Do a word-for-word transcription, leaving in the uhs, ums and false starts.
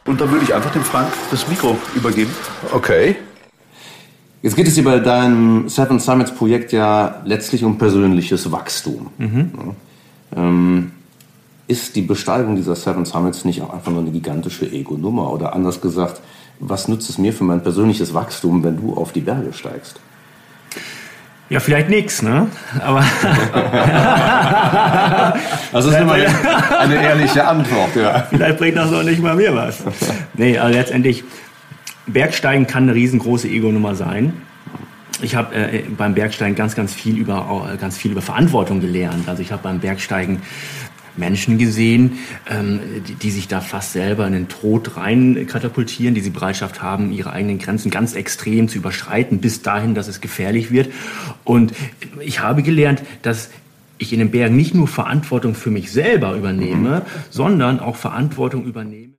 Und dann würde ich einfach dem Frank das Mikro übergeben. Okay. Jetzt geht es hier bei deinem Seven Summits Projekt ja letztlich um persönliches Wachstum. Mhm. Ja. Ähm, ist die Besteigung dieser Seven Summits nicht auch einfach nur eine gigantische Ego-Nummer? Oder anders gesagt, was nützt es mir für mein persönliches Wachstum, wenn du auf die Berge steigst? Ja, vielleicht nix, ne? Aber also das ist immer eine ehrliche Antwort, ja. Vielleicht bringt das auch nicht mal mir was. Nee, aber letztendlich, Bergsteigen kann eine riesengroße Ego-Nummer sein. Ich habe äh, beim Bergsteigen ganz, ganz viel über äh, ganz viel über Verantwortung gelernt. Also ich habe beim Bergsteigen Menschen gesehen, ähm, die, die sich da fast selber in den Tod rein katapultieren, die die Bereitschaft haben, ihre eigenen Grenzen ganz extrem zu überschreiten, bis dahin, dass es gefährlich wird. Und ich habe gelernt, dass ich in den Bergen nicht nur Verantwortung für mich selber übernehme, sondern auch Verantwortung übernehme